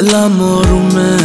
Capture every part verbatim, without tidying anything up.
دلم آرومه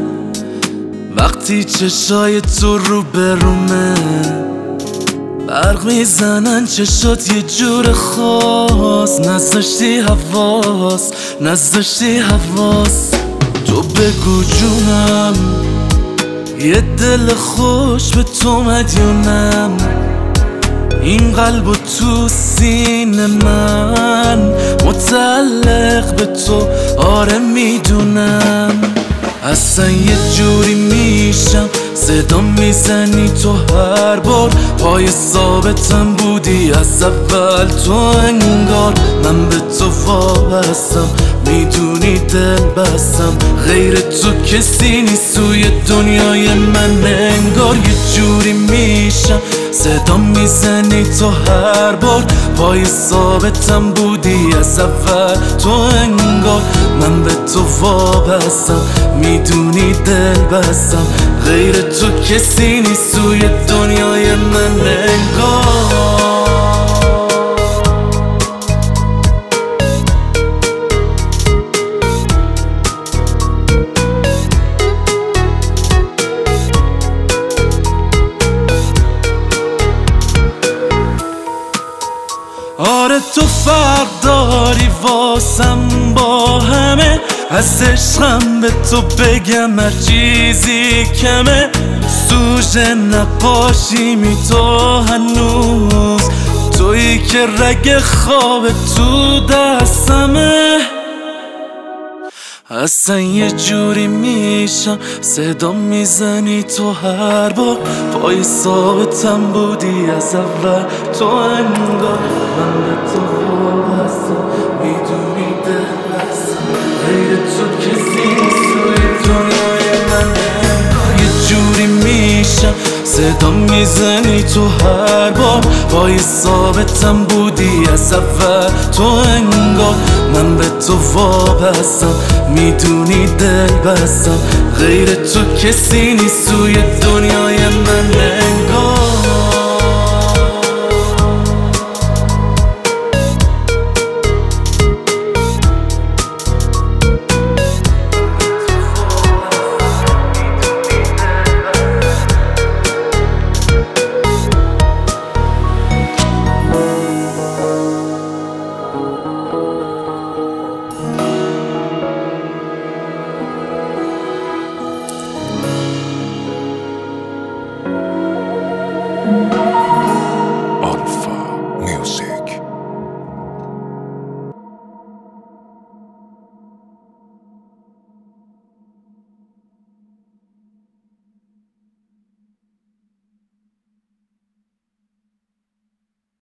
وقتی چشای تو رو برومه، برق میزنن چشات یه جور خاص، نذاشتی حواس نذاشتی حواس. تو بگو جونم یه دل خوش به تو مدیونم، این قلب و تو سینه من متعلق به تو، آره میدونم. اصلا یه جوری میشم صدا میزنی تو هر بار، پای ثابتم بودی از اول تو، انگار من به تو وابستم، میدونی دل بستم، غیر تو کسی نیست توی دنیای من. انگار یه جوری میشم صدا میزنی تو هر بار، پای ثابتم بودی از اول تو، انگار من به تو وابستم، میدونی دل بستم، غیر تو کسی نیست توی دنیای من. انگار آره تو فرق داری واسم با همه، از عشقم به تو بگم هر چیزی کمه، سوژه نقاشی می تو هنوز، تویی که رگ خواب تو دستمه. اصلا یه جوری میشم صدا میزنی تو هر بار، پای ثابتم بودی از اول تو، انگار من به تو وابستم، میدونی دل بستم، غیر تو کسی نیست توی دنیای من. یه جوری میشم صدا میزنی تو هر بار، پای ثابتم بودی از اول تو، انگار من به تو وابستم، میدونی دل بستم، غیر تو کسی نیست توی دنیای من. انگار Thank you.